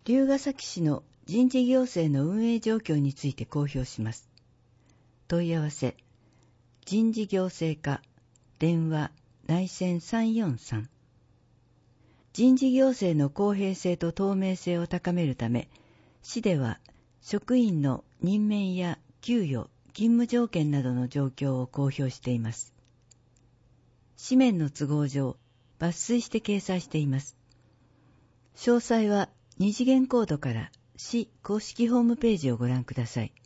龍ケ崎市の人事行政の運営状況について公表します。問い合わせ、人事行政課、電話、内線343。人事行政の公平性と透明性を高めるため、市では職員の任免や給与、勤務条件などの状況を公表しています。紙面の都合上、抜粋して掲載しています。詳細は二次元コードから市公式ホームページをご覧ください。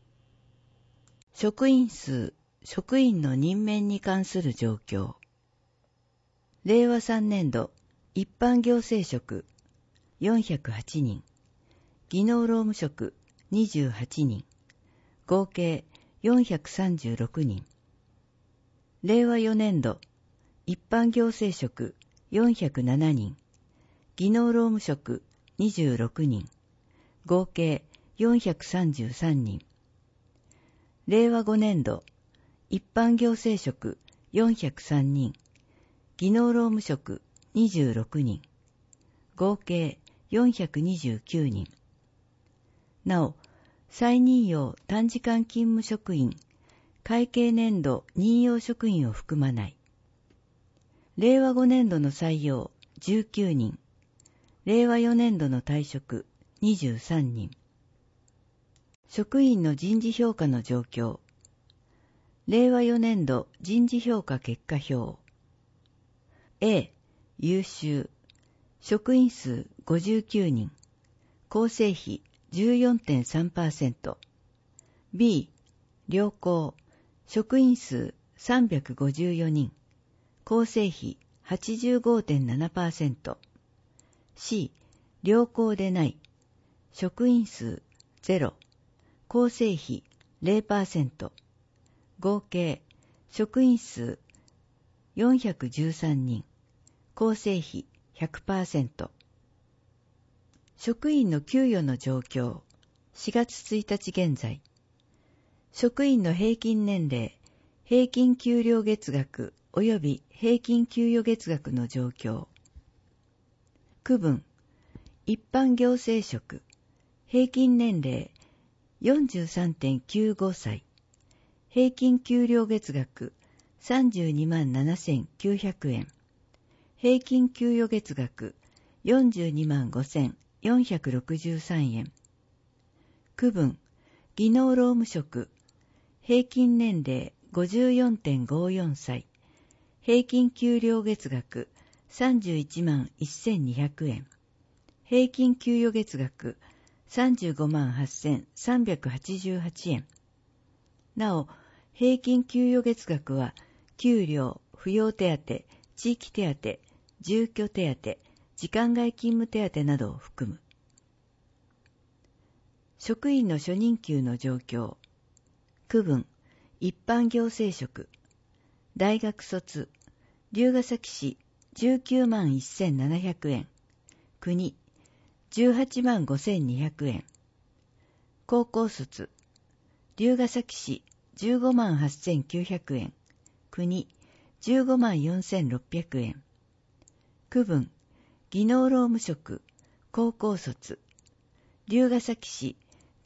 職員数、職員の任免に関する状況。令和3年度、一般行政職408人、技能労務職28人、合計436人。令和4年度、一般行政職407人、技能労務職26人、合計433人。令和5年度、一般行政職403人、技能労務職26人、合計429人。なお、再任用短時間勤務職員、会計年度任用職員を含まない。令和5年度の採用19人、令和4年度の退職23人。職員の人事評価の状況。令和4年度人事評価結果表。A、優秀。職員数59人。構成比 14.3%。B、良好。職員数354人。構成比 85.7%。C、良好でない。職員数0。構成比 0%。合計職員数413人。構成比 100%。職員の給与の状況。4月1日現在。職員の平均年齢、平均給料月額及び平均給与月額の状況。区分。一般行政職。平均年齢 43.95 歳。平均給料月額 327,900 円。平均給与月額 425,463 円。区分。技能労務職。平均年齢 54.54 歳。平均給料月額 311,1200 円。平均給与月額 358,388 円。なお、平均給与月額は、給料、扶養手当、地域手当、住居手当、時間外勤務手当などを含む。職員の初任給の状況。区分、一般行政職。大学卒、龍ケ崎市191,700円。国、185,200円。高校卒、龍ケ崎市158,900円。国、154,600円。区分、技能労務職、高校卒、龍ケ崎市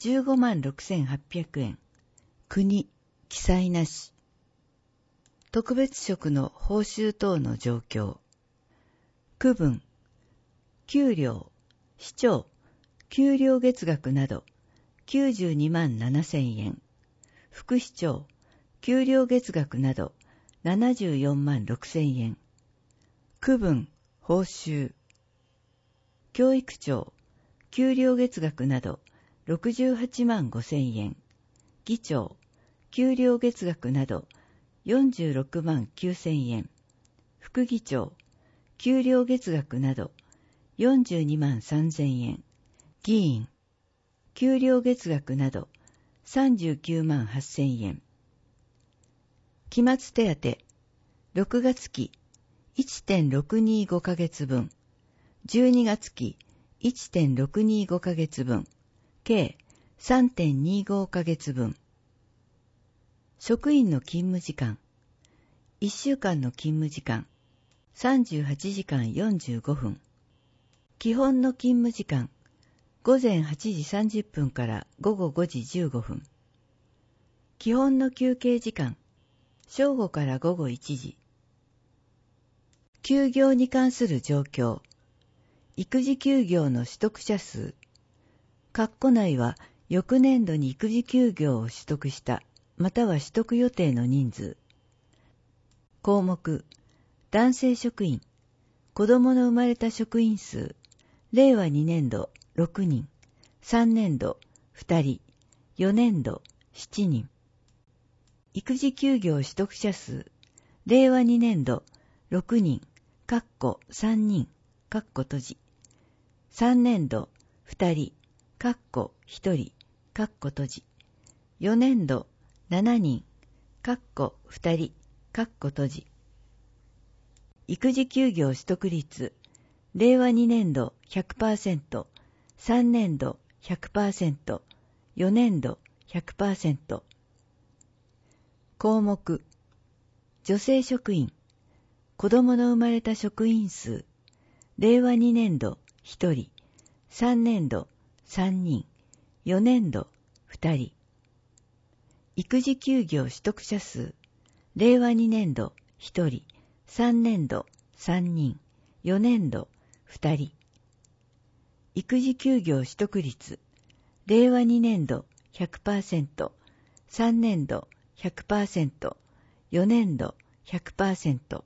156,800円。国、記載なし。特別職の報酬等の状況。区分、給料、市長、給料月額など927,000円。副市長、給料月額など746,000円。区分、報酬。教育長、給料月額など685,000円。議長、給料月額など469,000円。副議長、給料月額など423,000円。議員、給料月額など398,000円。期末手当、6月期 1.625 ヶ月分、12月期 1.625 ヶ月分、計 3.25 ヶ月分。職員の勤務時間、1週間の勤務時間、38時間45分。基本の勤務時間、 午前8時30分から午後5時15分。基本の休憩時間、正午から午後1時。休業に関する状況、育児休業の取得者数、括弧内は翌年度に育児休業を取得した、または取得予定の人数。項目、男性職員、子供の生まれた職員数、令和2年度6人、3年度2人、4年度7人。育児休業取得者数、令和2年度6人、括弧3人、括弧閉じ。3年度2人、括弧1人、括弧閉じ。4年度7人、括弧2人、括弧閉じ。育児休業取得率、令和2年度 100%、3年度 100%、4年度 100%。項目、女性職員、子供の生まれた職員数、令和2年度1人、3年度3人、4年度2人。育児休業取得者数、令和2年度1人、3年度3人、4年度2人。育児休業取得率、令和2年度 100%、3年度 100%、4年度 100%。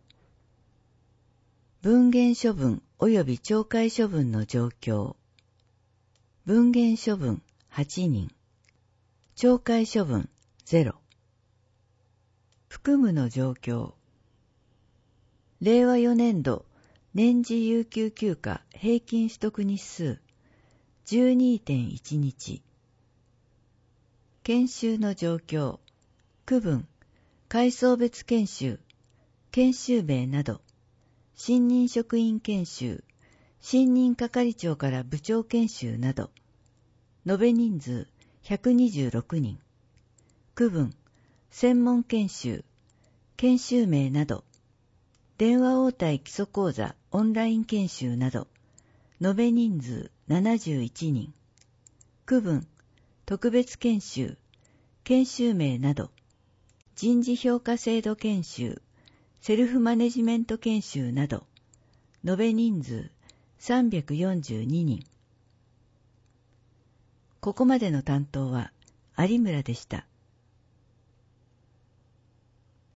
分限処分及び懲戒処分の状況。分限処分8人。懲戒処分0。含むの状況。令和4年度年次有給休暇平均取得日数 12.1 日。研修の状況。区分、階層別研修、研修名など、新任職員研修、新任係長から部長研修など、延べ人数126人。区分、専門研修、研修名など、電話応対基礎講座オンライン研修など、延べ人数71人。区分、特別研修、研修名など、人事評価制度研修、セルフマネジメント研修など、延べ人数342人。ここまでの担当は有村でした。